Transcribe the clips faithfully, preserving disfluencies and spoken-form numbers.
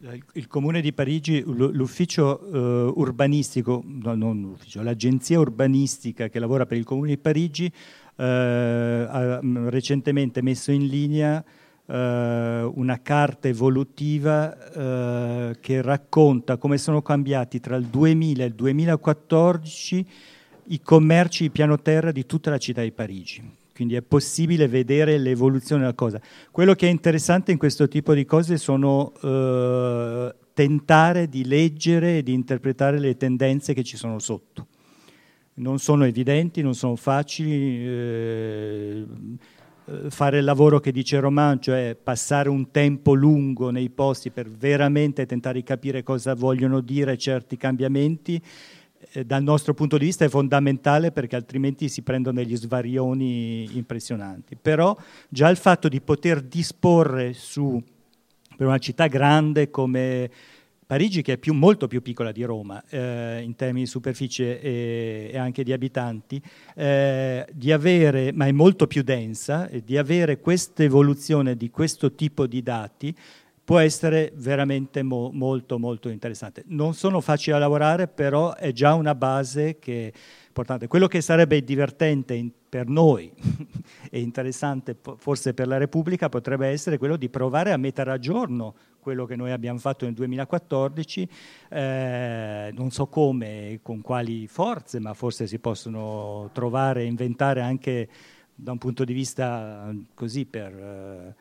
Il Comune di Parigi, l'ufficio uh, urbanistico, no, non l'ufficio, l'agenzia urbanistica che lavora per il Comune di Parigi uh, ha recentemente messo in linea uh, una carta evolutiva uh, che racconta come sono cambiati tra il duemila e il duemilaquattordici i commerci di piano terra di tutta la città di Parigi. Quindi è possibile vedere l'evoluzione della cosa. Quello che è interessante in questo tipo di cose sono eh, tentare di leggere e di interpretare le tendenze che ci sono sotto. Non sono evidenti, non sono facili. Eh, fare il lavoro che dice Romain, cioè passare un tempo lungo nei posti per veramente tentare di capire cosa vogliono dire certi cambiamenti, dal nostro punto di vista è fondamentale, perché altrimenti si prendono degli svarioni impressionanti. Però già il fatto di poter disporre su, per una città grande come Parigi, che è più, molto più piccola di Roma eh, in termini di superficie e, e anche di abitanti, eh, di avere, ma è molto più densa, e di avere questa evoluzione di questo tipo di dati può essere veramente mo- molto molto interessante. Non sono facili da lavorare, però è già una base che è importante. Quello che sarebbe divertente in, per noi e interessante forse per la Repubblica potrebbe essere quello di provare a mettere a giorno quello che noi abbiamo fatto nel duemilaquattordici, eh, non so come, con quali forze, ma forse si possono trovare e inventare anche da un punto di vista così per... Eh,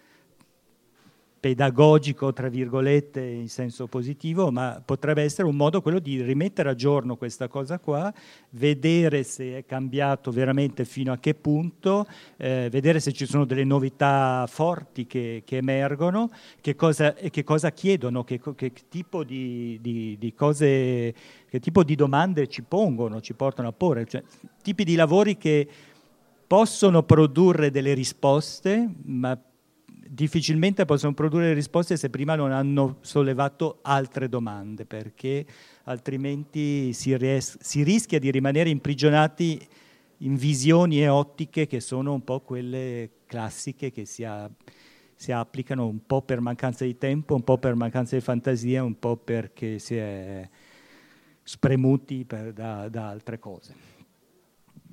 pedagogico, tra virgolette, in senso positivo, ma potrebbe essere un modo quello di rimettere a giorno questa cosa qua, vedere se è cambiato veramente fino a che punto, eh, vedere se ci sono delle novità forti che, che emergono, che cosa, e che cosa chiedono, che, che tipo di, di, di cose, che tipo di domande ci pongono, ci portano a porre, cioè tipi di lavori che possono produrre delle risposte, ma difficilmente possono produrre risposte se prima non hanno sollevato altre domande, perché altrimenti si, ries- si rischia di rimanere imprigionati in visioni e ottiche che sono un po' quelle classiche che si, a- si applicano un po' per mancanza di tempo, un po' per mancanza di fantasia, un po' perché si è spremuti per, da, da altre cose.